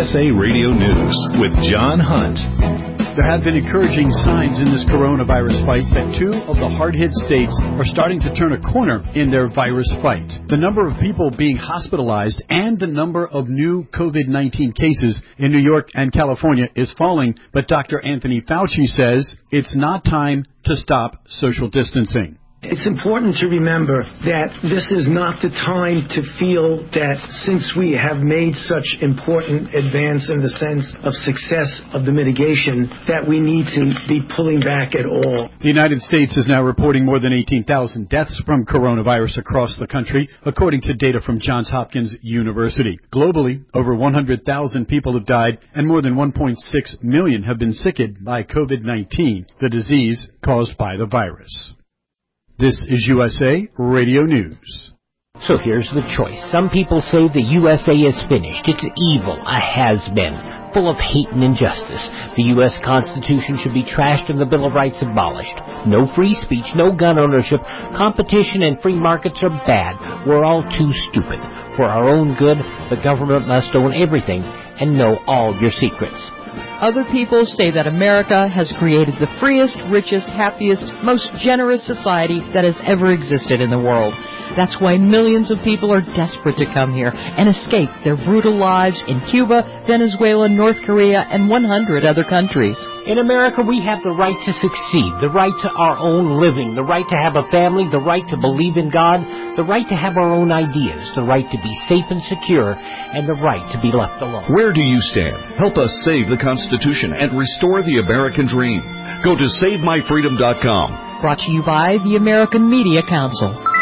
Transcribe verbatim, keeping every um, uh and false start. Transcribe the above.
S A Radio News with John Hunt. There have been encouraging signs in this coronavirus fight that two of the hard-hit states are starting to turn a corner in their virus fight. The number of people being hospitalized and the number of new COVID nineteen cases in New York and California is falling, but Doctor Anthony Fauci says it's not time to stop social distancing. It's important to remember that this is not the time to feel that since we have made such important advance in the sense of success of the mitigation, that we need to be pulling back at all. The United States is now reporting more than eighteen thousand deaths from coronavirus across the country, according to data from Johns Hopkins University. Globally, over one hundred thousand people have died and more than one point six million have been sickened by COVID nineteen, the disease caused by the virus. This is U S A Radio News. So here's the choice. Some people say the U S A is finished. It's evil, a has-been, full of hate and injustice. The U S Constitution should be trashed and the Bill of Rights abolished. No free speech, no gun ownership. Competition and free markets are bad. We're all too stupid. For our own good, the government must own everything and know all your secrets. Other people say that America has created the freest, richest, happiest, most generous society that has ever existed in the world. That's why millions of people are desperate to come here and escape their brutal lives in Cuba, Venezuela, North Korea, and one hundred other countries. In America, we have the right to succeed, the right to our own living, the right to have a family, the right to believe in God, the right to have our own ideas, the right to be safe and secure, and the right to be left alone. Where do you stand? Help us save the Constitution and restore the American dream. Go to save my freedom dot com. Brought to you by the American Media Council.